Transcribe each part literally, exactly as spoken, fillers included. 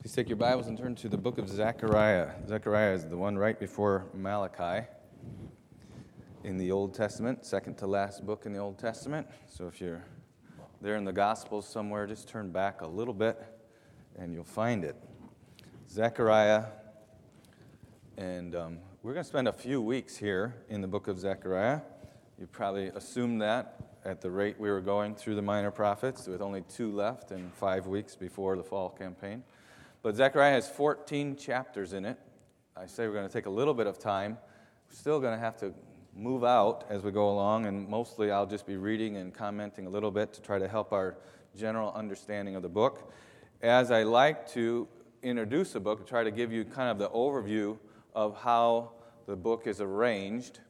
Please take your Bibles and turn to the book of Zechariah. Zechariah is the one right before Malachi in the Old Testament, second to last book in the Old Testament. So if you're there in the Gospels somewhere, just turn back a little bit and you'll find it. Zechariah, and um, we're going to spend a few weeks here in the book of Zechariah. You probably assumed that at the rate we were going through the minor prophets, with only two left and five weeks before the fall campaign. But Zechariah has fourteen chapters in it. I say we're going to take a little bit of time. We're still going to have to move out as we go along, and mostly I'll just be reading and commenting a little bit to try to help our general understanding of the book. As I like to introduce the book, try to give you kind of the overview of how the book is arranged.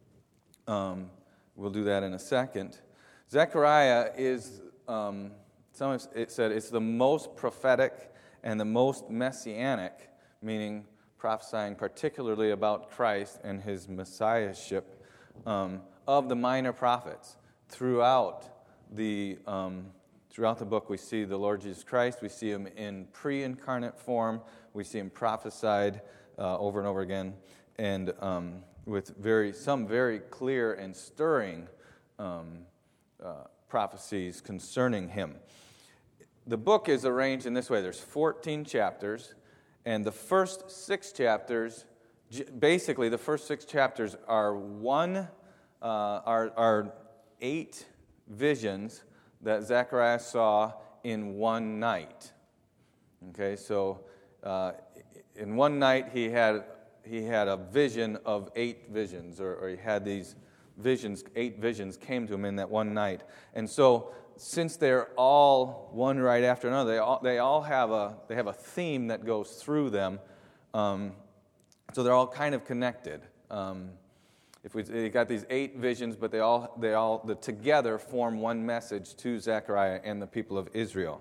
Um, we'll do that in a second. Zechariah is, um, some have it said, it's the most prophetic and the most messianic, meaning prophesying particularly about Christ and his messiahship, um, of the minor prophets. Throughout the um, throughout the book, we see the Lord Jesus Christ. We see him in pre-incarnate form. We see him prophesied uh, over and over again, and um, with very some very clear and stirring um, uh, prophecies concerning him. The book is arranged in this way. There's fourteen chapters, and the first six chapters, basically the first six chapters are one, uh, are, are eight visions that Zechariah saw in one night. Okay, so uh, in one night he had he had a vision of eight visions, or, or he had these visions, eight visions came to him in that one night. And so, since they're all one right after another, they all they all have a they have a theme that goes through them, um, so they're all kind of connected. Um, if we they got these eight visions, but they all they all the, together form one message to Zechariah and the people of Israel.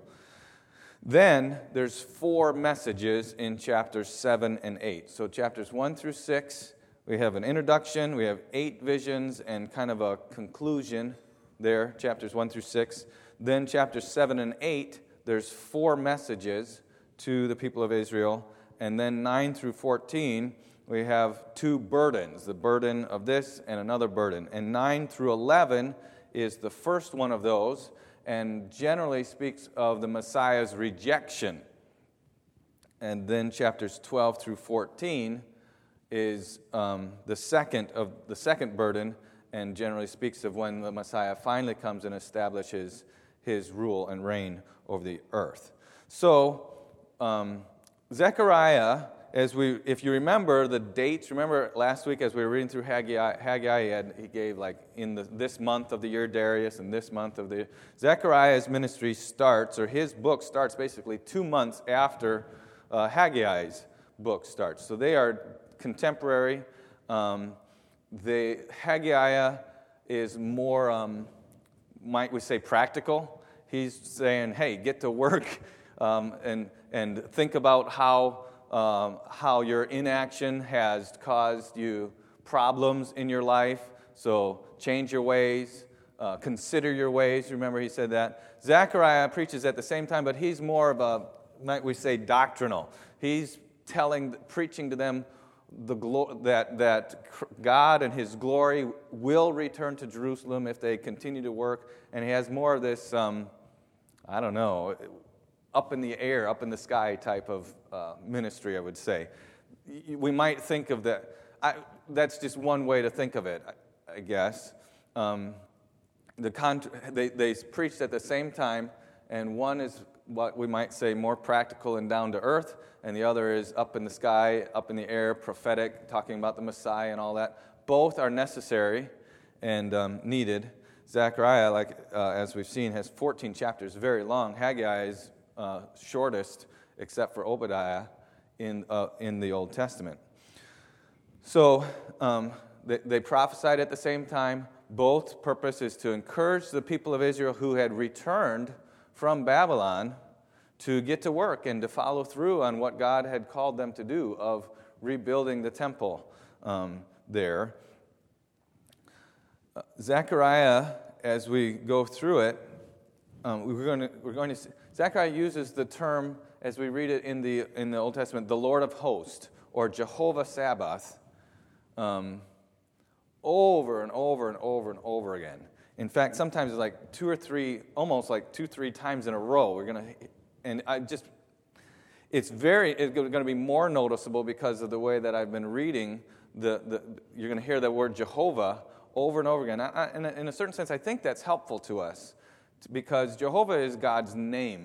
Then there's four messages in chapters seven and eight. So chapters one through six, we have an introduction, we have eight visions, and kind of a conclusion. There, chapters one through six. Then chapters seven and eight, there's four messages to the people of Israel. And then nine through fourteen, we have two burdens, the burden of this and another burden. And nine through eleven is the first one of those, and generally speaks of the Messiah's rejection. And then chapters twelve through fourteen is um, the second of the second burden, and generally speaks of when the Messiah finally comes and establishes his rule and reign over the earth. So, um, Zechariah, as we, if you remember the dates, remember last week as we were reading through Haggai, Haggai he, had, he gave like in the, this month of the year Darius and this month of the Zechariah's ministry starts, or his book starts basically two months after uh, Haggai's book starts. So they are contemporary. Um, The Haggai is more, um, might we say, practical. He's saying, "Hey, get to work, um, and and think about how um, how your inaction has caused you problems in your life. So change your ways, uh, consider your ways." Remember, he said that. Zechariah preaches at the same time, but he's more of a, might we say, doctrinal. He's telling, preaching to them the glo- that that God and his glory will return to Jerusalem if they continue to work, and he has more of this, um, I don't know, up in the air, up in the sky type of uh, ministry, I would say. We might think of that. I, that's just one way to think of it, I, I guess. Um, the con- they, they preached at the same time, and one is what we might say more practical and down to earth, and the other is up in the sky, up in the air, prophetic, talking about the Messiah and all that. Both are necessary and um, needed. Zechariah, like uh, as we've seen, has fourteen chapters, very long. Haggai is uh, shortest, except for Obadiah, in uh, in the Old Testament. So um, they, they prophesied at the same time. Both purpose is to encourage the people of Israel who had returned from Babylon to get to work and to follow through on what God had called them to do of rebuilding the temple um, there. Uh, Zechariah, as we go through it, um, we're going to we're going to Zechariah uses the term, as we read it in the in the Old Testament, the Lord of Hosts, or Jehovah Sabaoth, um, over and over and over and over again. In fact, sometimes it's like two or three, almost like two, three times in a row. We're gonna, and I just, it's very, it's going to be more noticeable because of the way that I've been reading. The, the you're going to hear that word Jehovah over and over again. I, I, in, a, in a certain sense, I think that's helpful to us because Jehovah is God's name.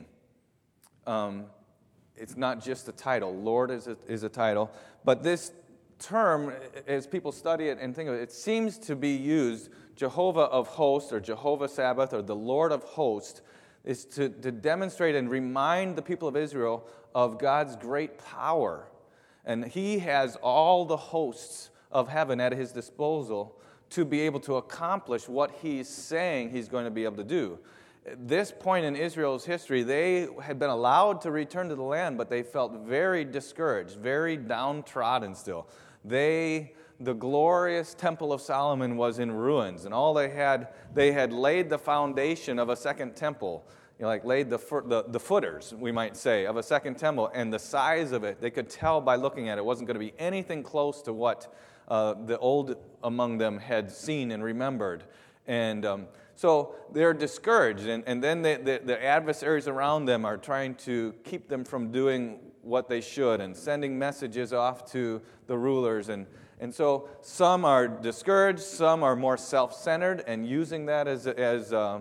Um, it's not just a title. Lord is a, is a title, but this term, as people study it and think of it, it seems to be used, Jehovah of Hosts or Jehovah Sabaoth or the Lord of Hosts, is to, to demonstrate and remind the people of Israel of God's great power. And he has all the hosts of heaven at his disposal to be able to accomplish what he's saying he's going to be able to do. At this point in Israel's history, they had been allowed to return to the land, but they felt very discouraged, very downtrodden still. They, the glorious Temple of Solomon was in ruins, and all they had, they had laid the foundation of a second temple, you know, like laid the, the the footers, we might say, of a second temple, and the size of it, they could tell by looking at it, wasn't going to be anything close to what uh, the old among them had seen and remembered. And um, so they're discouraged, and, and then they, the, the adversaries around them are trying to keep them from doing what they should and sending messages off to the rulers. And, and so some are discouraged, some are more self-centered and using that as as uh,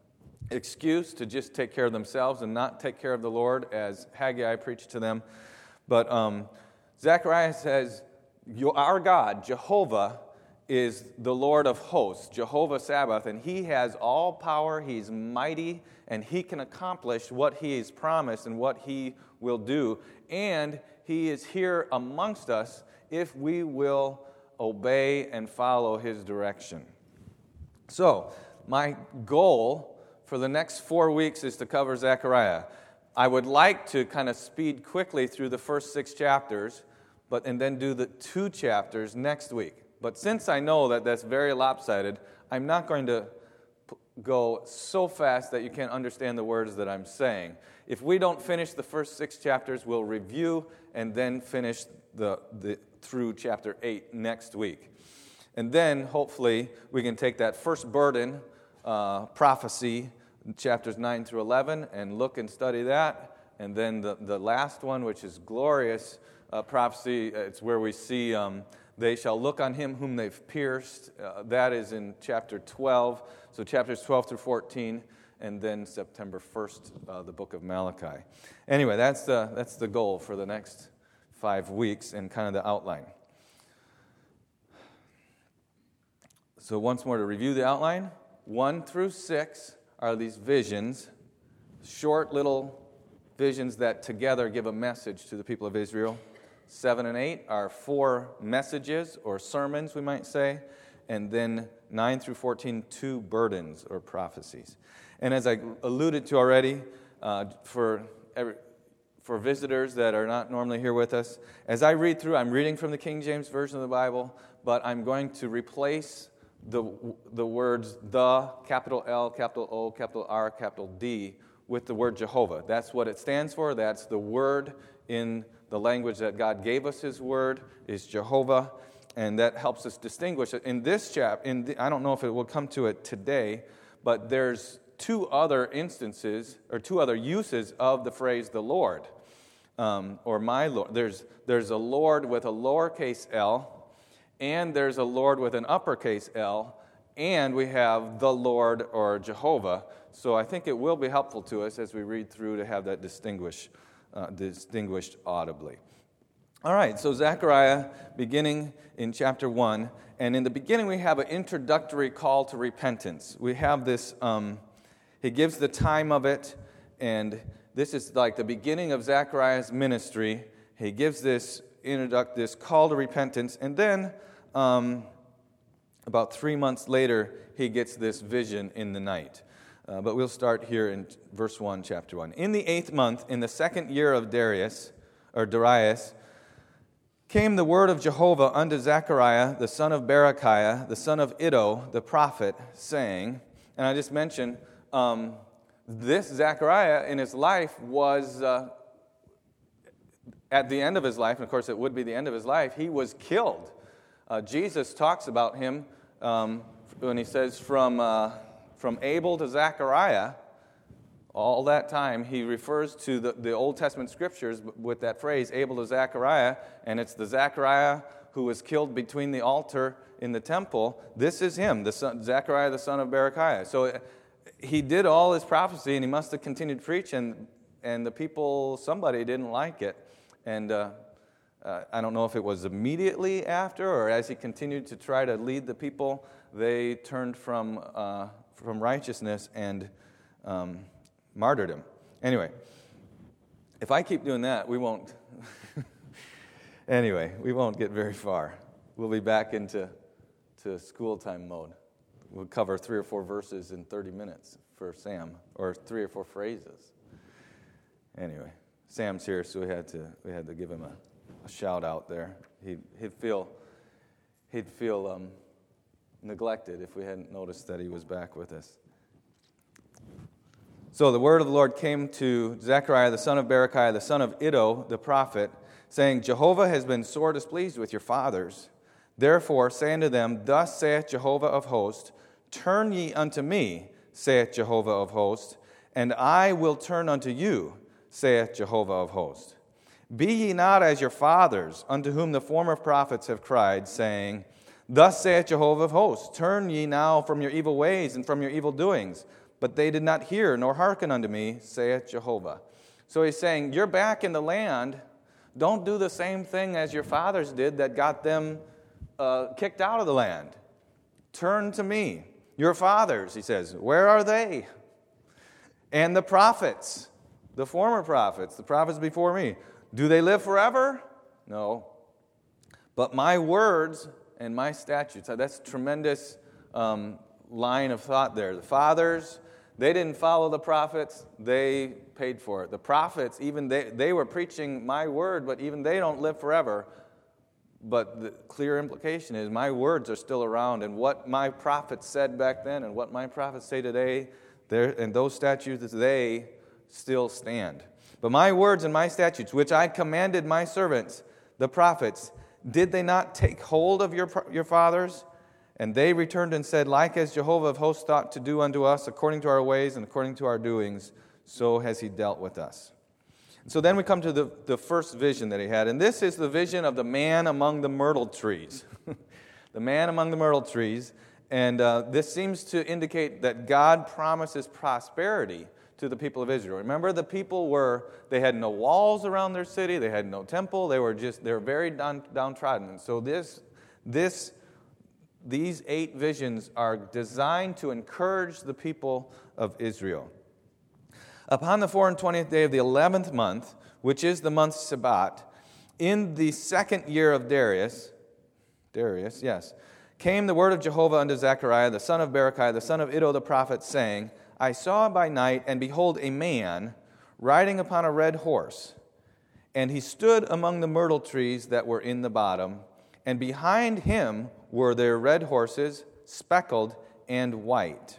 excuse to just take care of themselves and not take care of the Lord, as Haggai preached to them. But um, Zechariah says, our God, Jehovah, is the Lord of hosts, Jehovah Sabaoth, and he has all power, he's mighty, and he can accomplish what he has promised and what he will do. And he is here amongst us if we will obey and follow his direction. So, my goal for the next four weeks is to cover Zechariah. I would like to kind of speed quickly through the first six chapters, but and then do the two chapters next week. But since I know that that's very lopsided, I'm not going to p- go so fast that you can't understand the words that I'm saying. If we don't finish the first six chapters, we'll review and then finish the, the through chapter eight next week. And then, hopefully, we can take that first burden, uh, prophecy, chapters nine through eleven, and look and study that. And then the, the last one, which is glorious uh, prophecy, it's where we see... Um, They shall look on him whom they've pierced. Uh, that is in chapter twelve. So chapters twelve through fourteen, and then September first, uh, the book of Malachi. Anyway, that's the, that's the goal for the next five weeks and kind of the outline. So once more to review the outline. One through six are these visions, short little visions that together give a message to the people of Israel. Seven and eight are four messages or sermons, we might say. And then nine through fourteen, two burdens or prophecies. And as I alluded to already, uh, for every, for visitors that are not normally here with us, as I read through, I'm reading from the King James Version of the Bible, but I'm going to replace the the words the, capital L, capital O, capital R, capital D, with the word Jehovah. That's what it stands for. That's the word in the language that God gave us his word is Jehovah, and that helps us distinguish it. In this chapter, in the, I don't know if it will come to it today, but there's two other instances, or two other uses of the phrase the Lord, um, or my Lord. There's, there's a Lord with a lowercase l, and there's a Lord with an uppercase L, and we have the Lord or Jehovah. So I think it will be helpful to us as we read through to have that distinguished Uh, distinguished audibly. All right, so Zechariah, beginning in chapter one, and in the beginning we have an introductory call to repentance. We have this, um, he gives the time of it, and this is like the beginning of Zechariah's ministry. He gives this introduct this call to repentance, and then um, about three months later, he gets this vision in the night. Uh, but we'll start here in verse one, chapter one. In the eighth month, in the second year of Darius, or Darius, came the word of Jehovah unto Zechariah, the son of Berechiah, the son of Iddo, the prophet, saying, and I just mentioned, um, this Zechariah in his life was, uh, at the end of his life, and of course it would be the end of his life, he was killed. Uh, Jesus talks about him um, when he says from, uh, from Abel to Zechariah, all that time, he refers to the, the Old Testament scriptures with that phrase, Abel to Zechariah, and it's the Zechariah who was killed between the altar in the temple. This is him, the son, Zechariah, the son of Berechiah. So he did all his prophecy, and he must have continued to preach, and, and the people, somebody didn't like it. And uh, uh, I don't know if it was immediately after or as he continued to try to lead the people, they turned from, uh, from righteousness and um, martyred him. Anyway, if I keep doing that, we won't. Anyway, we won't get very far. We'll be back into to school time mode. We'll cover three or four verses in thirty minutes for Sam, or three or four phrases. Anyway, Sam's here, so we had to we had to give him a, a shout out there. He'd he'd feel he'd feel um, neglected if we hadn't noticed that he was back with us. So the word of the Lord came to Zechariah, the son of Berechiah, the son of Iddo, the prophet, saying, Jehovah has been sore displeased with your fathers. Therefore say unto them, Thus saith Jehovah of hosts, Turn ye unto me, saith Jehovah of hosts, and I will turn unto you, saith Jehovah of hosts. Be ye not as your fathers, unto whom the former prophets have cried, saying, Thus saith Jehovah of hosts, Turn ye now from your evil ways and from your evil doings. But they did not hear nor hearken unto me, saith Jehovah. So he's saying, you're back in the land. Don't do the same thing as your fathers did that got them uh, kicked out of the land. Turn to me. Your fathers, he says, where are they? And the prophets, the former prophets, the prophets before me, do they live forever? No. But my words and my statutes, that's tremendous um, line of thought there. The fathers, they didn't follow the prophets, they paid for it. The prophets, even they, they were preaching my word, but even they don't live forever. But the clear implication is my words are still around, and what my prophets said back then and what my prophets say today, and those statutes, they still stand. But my words and my statutes, which I commanded my servants, the prophets, did they not take hold of your, your fathers? And they returned and said, Like as Jehovah of hosts thought to do unto us, according to our ways and according to our doings, so has he dealt with us. And so then we come to the, the first vision that he had. And this is the vision of the man among the myrtle trees. The man among the myrtle trees. And uh, this seems to indicate that God promises prosperity to the people of Israel. Remember, the people were, they had no walls around their city. They had no temple. They were just, they were very down, downtrodden. And so this, this These eight visions are designed to encourage the people of Israel. Upon the four and twentieth day of the eleventh month, which is the month Sabat, in the second year of Darius, Darius, yes, came the word of Jehovah unto Zechariah, the son of Berechiah, the son of Iddo the prophet, saying, I saw by night, and behold, a man riding upon a red horse, and he stood among the myrtle trees that were in the bottom, and behind him were their red horses, speckled and white.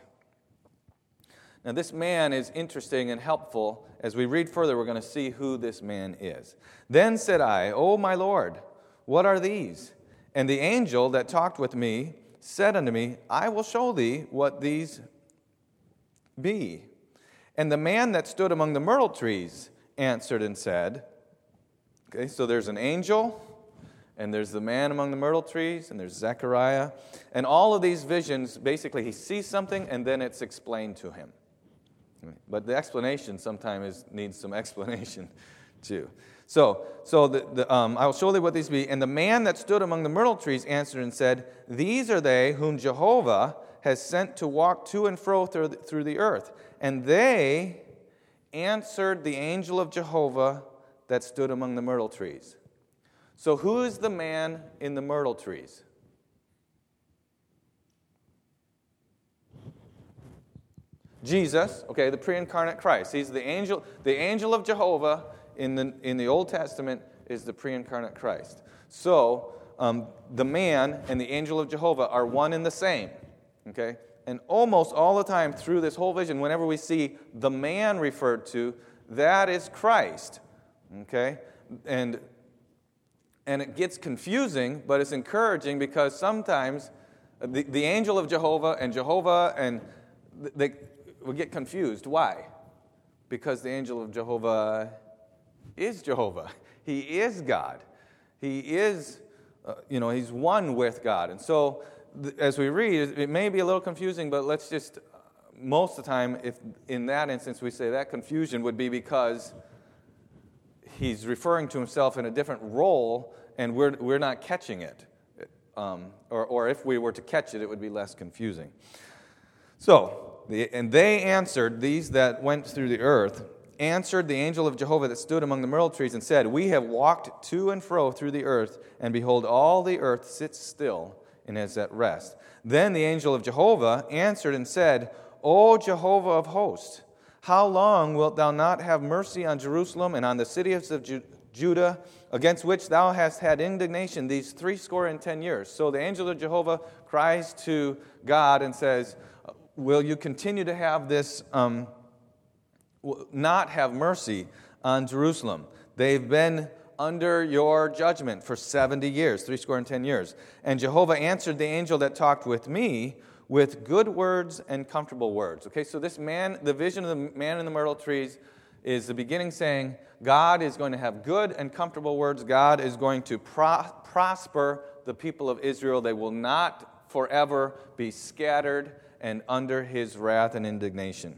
Now this man is interesting and helpful. As we read further, we're going to see who this man is. Then said I, O my Lord, what are these? And the angel that talked with me said unto me, I will show thee what these be. And the man that stood among the myrtle trees answered and said, okay, so there's an angel, and there's the man among the myrtle trees, and there's Zechariah. And all of these visions, basically, he sees something, and then it's explained to him. But the explanation sometimes is, needs some explanation, too. So, so the, the, um, I will show thee what these be. And the man that stood among the myrtle trees answered and said, These are they whom Jehovah has sent to walk to and fro through the, through the earth. And they answered the angel of Jehovah that stood among the myrtle trees. So who is the man in the myrtle trees? Jesus, okay, the pre-incarnate Christ. He's the angel, the angel of Jehovah in the in the Old Testament is the pre-incarnate Christ. So um, the man and the angel of Jehovah are one and the same. Okay, and almost all the time through this whole vision, whenever we see the man referred to, that is Christ. Okay? And, and it gets confusing, but it's encouraging because sometimes the, the angel of Jehovah and Jehovah, and they will get confused. Why? Because the angel of Jehovah is Jehovah. He is God. He is, uh, you know, he's one with God. And so, th- as we read, it may be a little confusing, but let's just, uh, most of the time, if in that instance we say that confusion would be because he's referring to himself in a different role, and we're we're not catching it. Um, or, or if we were to catch it, it would be less confusing. So, the, and they answered, these that went through the earth, answered the angel of Jehovah that stood among the myrtle trees and said, we have walked to and fro through the earth, and behold, all the earth sits still and is at rest. Then the angel of Jehovah answered and said, O Jehovah of hosts, how long wilt thou not have mercy on Jerusalem and on the cities of Ju- Judah, against which thou hast had indignation these threescore and ten years? So the angel of Jehovah cries to God and says, will you continue to have this um, not have mercy on Jerusalem? They've been under your judgment for seventy years, three score and ten years. And Jehovah answered the angel that talked with me with good words and comfortable words. Okay, so this man, the vision of the man in the myrtle trees is the beginning saying, God is going to have good and comfortable words. God is going to pro- prosper the people of Israel. They will not forever be scattered and under his wrath and indignation.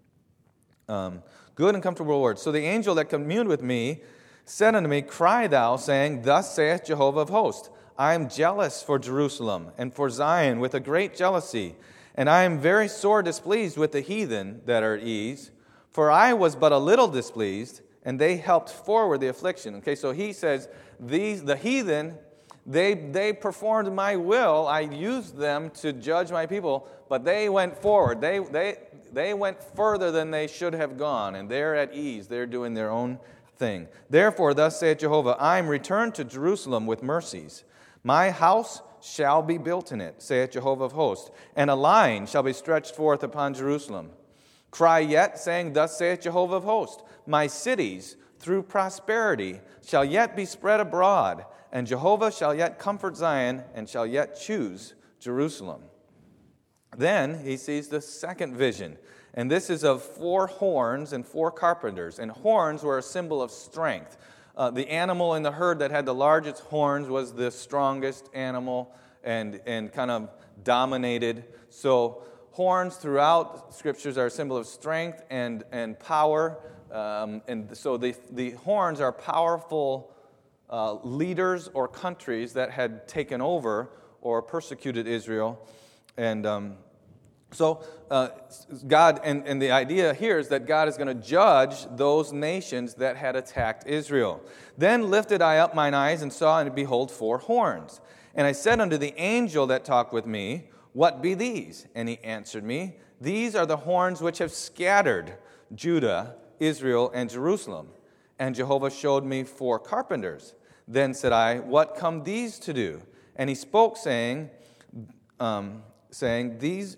Um, good and comfortable words. So the angel that communed with me said unto me, cry thou, saying, thus saith Jehovah of hosts, I am jealous for Jerusalem and for Zion with a great jealousy, and I am very sore displeased with the heathen that are at ease, for I was but a little displeased, and they helped forward the affliction. Okay, so he says, these the heathen, they they performed my will. I used them to judge my people, but they went forward. They they they went further than they should have gone, and they're at ease. They're doing their own thing. Therefore, thus saith Jehovah, I am returned to Jerusalem with mercies. My house shall be built in it, saith Jehovah of hosts, and a line shall be stretched forth upon Jerusalem. Cry yet, saying, thus saith Jehovah of hosts, my cities through prosperity shall yet be spread abroad, and Jehovah shall yet comfort Zion, and shall yet choose Jerusalem. Then he sees the second vision, and this is of four horns and four carpenters, and horns were a symbol of strength. Uh, the animal in the herd that had the largest horns was the strongest animal and, and kind of dominated. So horns throughout scriptures are a symbol of strength and, and power. Um, and so the, the horns are powerful uh, leaders or countries that had taken over or persecuted Israel. And um, so uh, God, and, and the idea here is that God is going to judge those nations that had attacked Israel. Then lifted I up mine eyes and saw, and behold, four horns. And I said unto the angel that talked with me, what be these? And he answered me, these are the horns which have scattered Judah, Israel, and Jerusalem. And Jehovah showed me four carpenters. Then said I, what come these to do? And he spoke, saying, um, saying, these,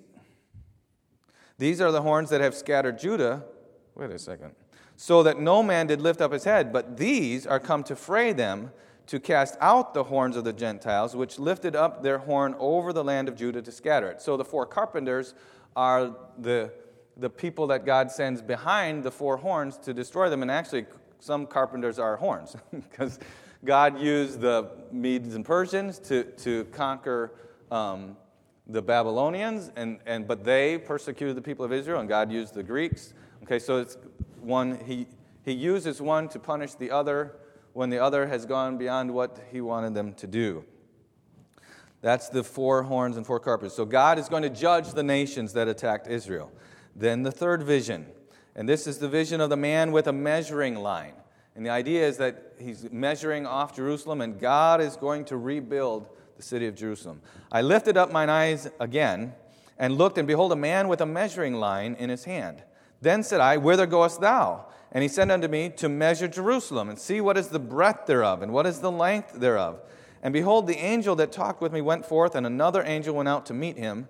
these are the horns that have scattered Judah. Wait a second. So that no man did lift up his head, but these are come to fray them, to cast out the horns of the Gentiles, which lifted up their horn over the land of Judah to scatter it. So the four carpenters are the, the people that God sends behind the four horns to destroy them. And actually, some carpenters are horns, because God used the Medes and Persians to, to conquer um, the Babylonians, and, and but they persecuted the people of Israel, and God used the Greeks. Okay, so it's one, he, he uses one to punish the other when the other has gone beyond what he wanted them to do. That's the four horns and four carpenters. So God is going to judge the nations that attacked Israel. Then the third vision, and this is the vision of the man with a measuring line. And the idea is that he's measuring off Jerusalem, and God is going to rebuild the city of Jerusalem. I lifted up mine eyes again, and looked, and behold, a man with a measuring line in his hand. Then said I, whither goest thou? And he said unto me, to measure Jerusalem, and see what is the breadth thereof, and what is the length thereof. And behold, the angel that talked with me went forth, and another angel went out to meet him,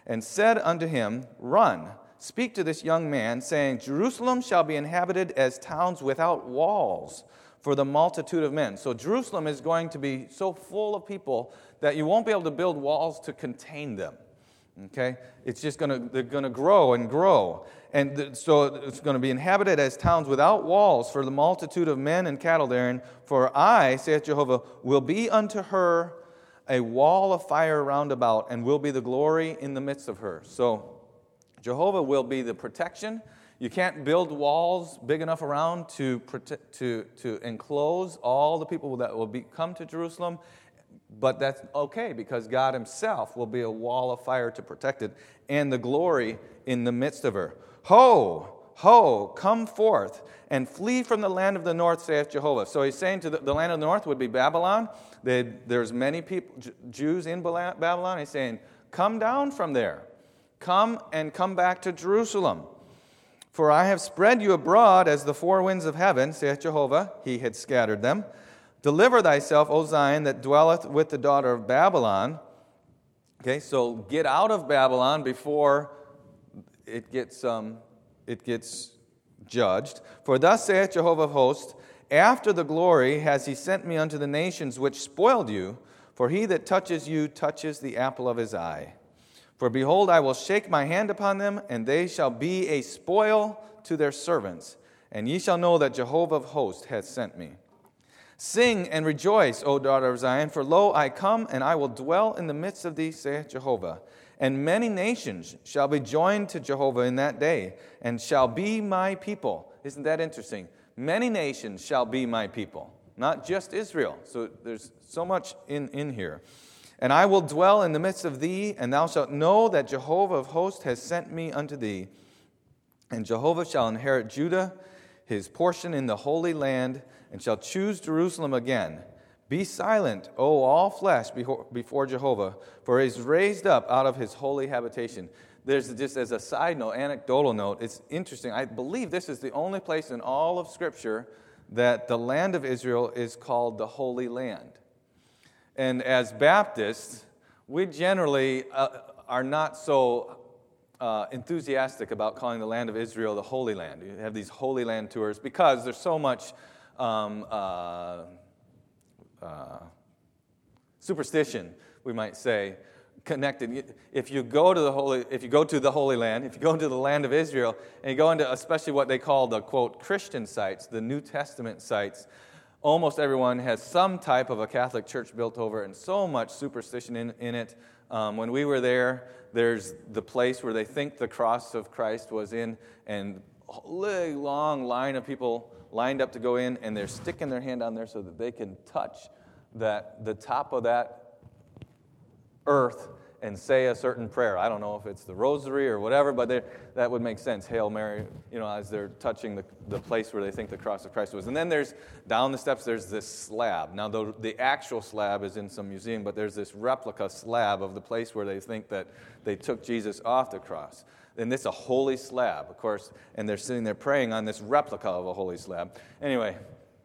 and said unto him, Run, speak to this young man, saying, Jerusalem shall be inhabited as towns without walls for the multitude of men. So Jerusalem is going to be so full of people that you won't be able to build walls to contain them. Okay? It's just going to, they're going to grow and grow. And th- so it's going to be inhabited as towns without walls for the multitude of men and cattle therein. For I, saith Jehovah, will be unto her a wall of fire round about, and will be the glory in the midst of her. So Jehovah will be the protection. You can't build walls big enough around to protect, to to enclose all the people that will be, come to Jerusalem. But that's okay, because God himself will be a wall of fire to protect it, and the glory in the midst of her. Ho, ho, come forth, and flee from the land of the north, saith Jehovah. So he's saying to the, the land of the north would be Babylon. They, there's many people, Jews in Babylon. He's saying, come down from there. Come and come back to Jerusalem. For I have spread you abroad as the four winds of heaven, saith Jehovah. He had scattered them. Deliver thyself, O Zion, that dwelleth with the daughter of Babylon. Okay, so get out of Babylon before it gets um, it gets judged. For thus saith Jehovah of hosts, after the glory has he sent me unto the nations which spoiled you, for he that touches you touches the apple of his eye. For behold, I will shake my hand upon them, and they shall be a spoil to their servants. And ye shall know that Jehovah of hosts hath sent me. Sing and rejoice, O daughter of Zion, for lo, I come, and I will dwell in the midst of thee, saith Jehovah. And many nations shall be joined to Jehovah in that day, and shall be my people. Isn't that interesting? Many nations shall be my people, not just Israel. So there's so much in, in here. And I will dwell in the midst of thee, and thou shalt know that Jehovah of hosts has sent me unto thee. And Jehovah shall inherit Judah, his portion in the holy land, and shall choose Jerusalem again. Be silent, O all flesh, before Jehovah, for he is raised up out of his holy habitation. There's just as a side note, anecdotal note, it's interesting. I believe this is the only place in all of Scripture that the land of Israel is called the Holy Land. And as Baptists, we generally uh, are not so uh, enthusiastic about calling the land of Israel the Holy Land. You have these Holy Land tours because there's so much um, uh, uh, superstition, we might say, connected. If you go to the Holy, if you go to the Holy Land, if you go into the land of Israel, and you go into especially what they call the quote Christian sites, the New Testament sites, almost everyone has some type of a Catholic church built over it, and so much superstition in, in it. Um, when we were there, there's the place where they think the cross of Christ was in, and a long line of people lined up to go in, and they're sticking their hand on there so that they can touch that the top of that earth and say a certain prayer. I don't know if it's the rosary or whatever, but that would make sense. Hail Mary, you know, as they're touching the, the place where they think the cross of Christ was. And then there's, down the steps, there's this slab. Now, the, the actual slab is in some museum, but there's this replica slab of the place where they think that they took Jesus off the cross. And it's a holy slab, of course, and they're sitting there praying on this replica of a holy slab. Anyway,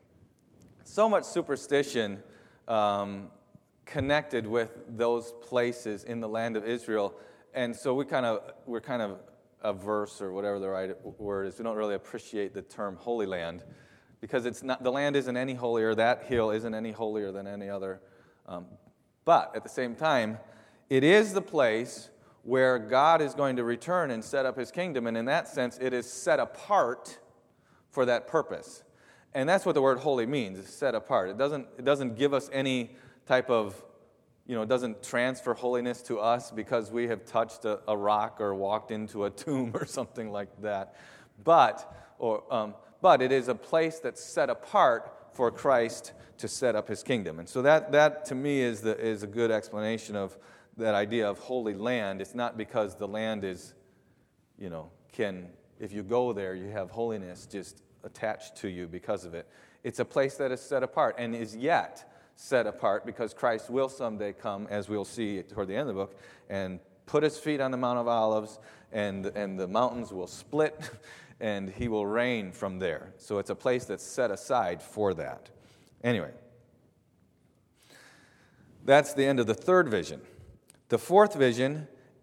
so much superstition um, connected with those places in the land of Israel, and so we kind of we're kind of averse, or whatever the right word is. We don't really appreciate the term Holy Land because it's not, the land isn't any holier. That hill isn't any holier than any other. Um, but at the same time, it is the place where God is going to return and set up his kingdom, and in that sense, it is set apart for that purpose. And that's what the word holy means, is set apart. It doesn't, it doesn't give us any type of, you know, it doesn't transfer holiness to us because we have touched a, a rock or walked into a tomb or something like that. But, or, um, but it is a place that's set apart for Christ to set up his kingdom. And so that, that to me, is the is a good explanation of that idea of holy land. It's not because the land is, you know, can, if you go there, you have holiness just attached to you because of it. It's a place that is set apart and is yet set apart because Christ will someday come, as we'll see toward the end of the book, and put his feet on the Mount of Olives, and, and the mountains will split, and he will reign from there. So it's a place that's set aside for that. Anyway, that's the end of the third vision. The fourth vision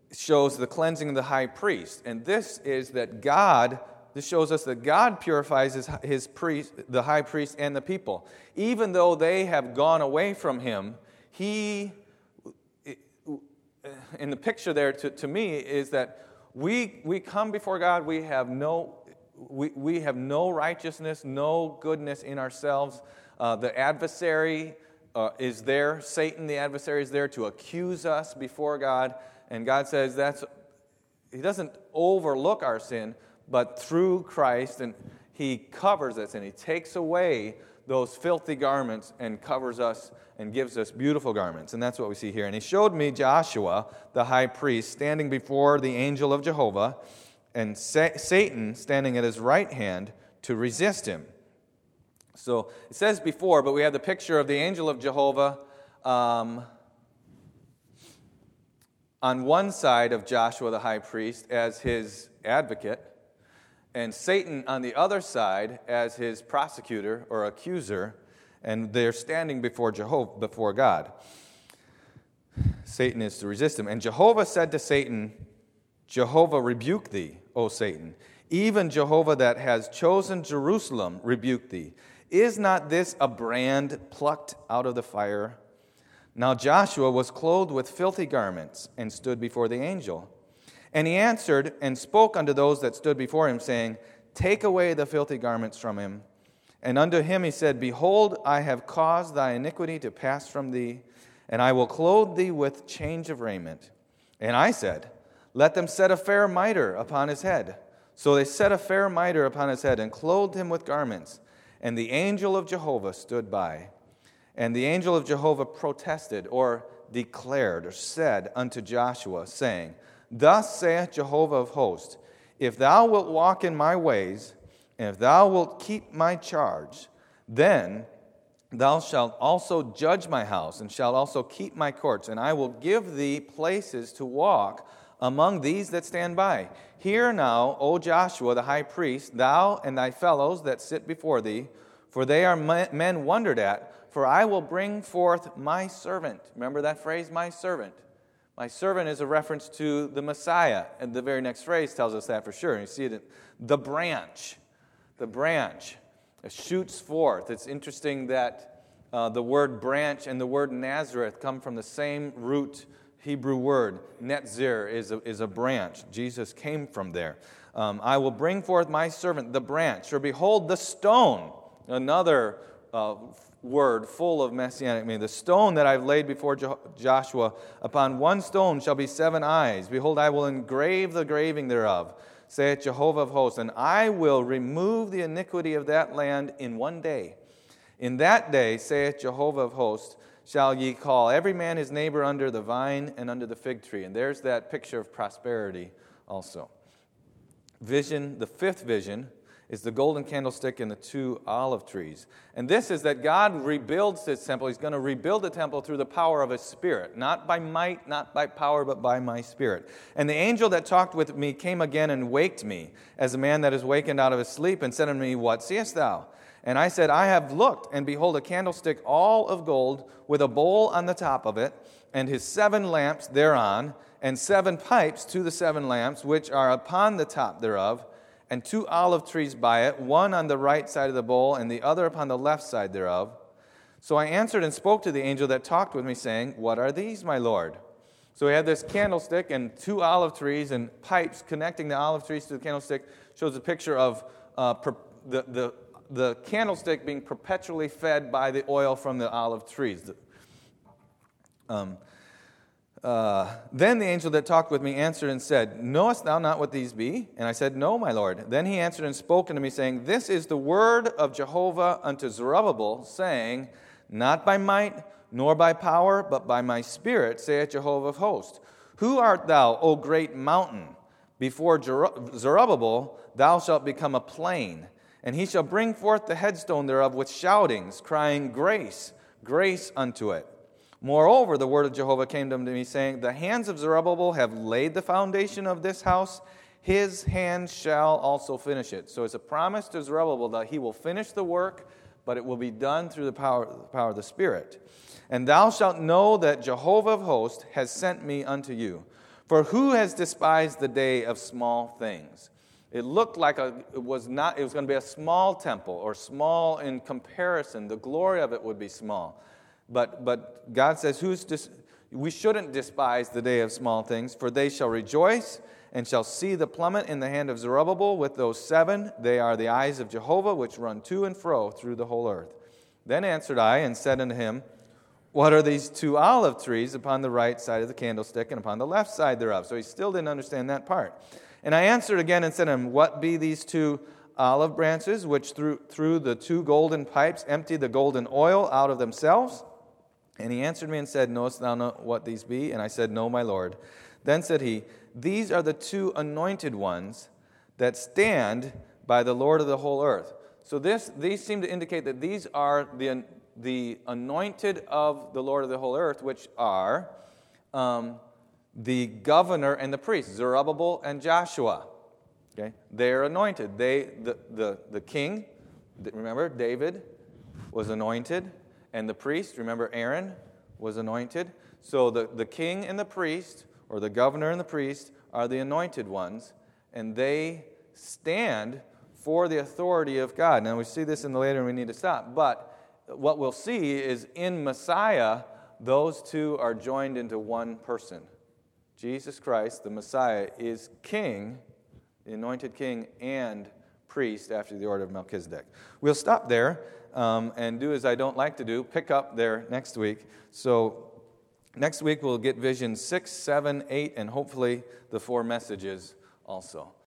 shows the cleansing of the high priest. And this is that God, this shows us that God purifies his, his priest, the high priest and the people. Even though they have gone away from him, he, in the picture there to, to me, is that we we come before God, we have no we, we have no righteousness, no goodness in ourselves. Uh, the adversary uh, is there, Satan, the adversary, is there to accuse us before God. And God says that's, he doesn't overlook our sin, but through Christ, and he covers us, and he takes away those filthy garments and covers us and gives us beautiful garments. And that's what we see here. And he showed me Joshua, the high priest, standing before the angel of Jehovah, and Sa- Satan standing at his right hand to resist him. So it says before, but we have the picture of the angel of Jehovah um, on one side of Joshua the high priest as his advocate, and Satan on the other side as his prosecutor or accuser, and they're standing before Jehovah, before God. Satan is to resist him. And Jehovah said to Satan, Jehovah rebuke thee, O Satan. Even Jehovah that has chosen Jerusalem rebuke thee. Is not this a brand plucked out of the fire? Now Joshua was clothed with filthy garments and stood before the angel. And he answered and spoke unto those that stood before him, saying, Take away the filthy garments from him. And unto him he said, Behold, I have caused thy iniquity to pass from thee, and I will clothe thee with change of raiment. And I said, Let them set a fair mitre upon his head. So they set a fair mitre upon his head, and clothed him with garments. And the angel of Jehovah stood by. And the angel of Jehovah protested, or declared, or said unto Joshua, saying, Thus saith Jehovah of hosts, If thou wilt walk in my ways, and if thou wilt keep my charge, then thou shalt also judge my house, and shalt also keep my courts, and I will give thee places to walk among these that stand by. Hear now, O Joshua the high priest, thou and thy fellows that sit before thee, for they are men wondered at, for I will bring forth my servant. Remember that phrase, my servant? My servant is a reference to the Messiah, and the very next phrase tells us that for sure. And you see it in the branch. The branch shoots forth. It's interesting that uh, the word branch and the word Nazareth come from the same root Hebrew word. Netzir is a, is a branch. Jesus came from there. Um, I will bring forth my servant, the branch. Or behold, the stone, another uh, word full of messianic meaning. The stone that I've laid before Jo- Joshua, upon one stone shall be seven eyes. Behold, I will engrave the graving thereof, saith Jehovah of hosts, and I will remove the iniquity of that land in one day. In that day, saith Jehovah of hosts, shall ye call every man his neighbor under the vine and under the fig tree. And there's that picture of prosperity also. Vision, the fifth vision, is the golden candlestick and the two olive trees. And this is that God rebuilds his temple. He's going to rebuild the temple through the power of his Spirit. Not by might, not by power, but by my Spirit. And the angel that talked with me came again and waked me, as a man that is wakened out of his sleep, and said unto me, What seest thou? And I said, I have looked, and behold, a candlestick all of gold, with a bowl on the top of it, and his seven lamps thereon, and seven pipes to the seven lamps, which are upon the top thereof, and two olive trees by it, one on the right side of the bowl, and the other upon the left side thereof. So I answered and spoke to the angel that talked with me, saying, What are these, my Lord? So we have this candlestick and two olive trees and pipes connecting the olive trees to the candlestick. Shows a picture of uh, per- the, the, the candlestick being perpetually fed by the oil from the olive trees. Um, Uh, then the angel that talked with me answered and said, Knowest thou not what these be? And I said, No, my Lord. Then he answered and spoke unto me, saying, This is the word of Jehovah unto Zerubbabel, saying, Not by might, nor by power, but by my Spirit, saith Jehovah of hosts. Who art thou, O great mountain? Before Jer- Zerubbabel thou shalt become a plain, and he shall bring forth the headstone thereof with shoutings, crying, Grace, grace unto it. Moreover, the word of Jehovah came to me, saying, The hands of Zerubbabel have laid the foundation of this house. His hands shall also finish it. So it's a promise to Zerubbabel that he will finish the work, but it will be done through the power, the power of the Spirit. And thou shalt know that Jehovah of hosts has sent me unto you. For who has despised the day of small things? It looked like a, it was not. It was going to be a small temple, or small in comparison. The glory of it would be small. But but God says, "Who's dis- we shouldn't despise the day of small things, for they shall rejoice and shall see the plummet in the hand of Zerubbabel with those seven. They are the eyes of Jehovah, which run to and fro through the whole earth." Then answered I and said unto him, "What are these two olive trees upon the right side of the candlestick and upon the left side thereof?" So he still didn't understand that part. And I answered again and said to him, "What be these two olive branches, which through, through the two golden pipes empty the golden oil out of themselves?" And he answered me and said, "Knowest thou not what these be?" And I said, "No, my Lord." Then said he, "These are the two anointed ones that stand by the Lord of the whole earth." So this, these seem to indicate that these are the, the anointed of the Lord of the whole earth, which are um, the governor and the priest, Zerubbabel and Joshua. Okay, they're anointed. They, the, the, the king, remember, David was anointed, and the priest, remember, Aaron was anointed. So the, the king and the priest, or the governor and the priest, are the anointed ones, and they stand for the authority of God. Now we see this in the later, and we need to stop. But what we'll see is in Messiah, those two are joined into one person. Jesus Christ, the Messiah, is king, the anointed king, and priest after the order of Melchizedek. We'll stop there um, and do as I don't like to do, pick up there next week. So next week we'll get vision six, seven, eight, and hopefully the four messages also.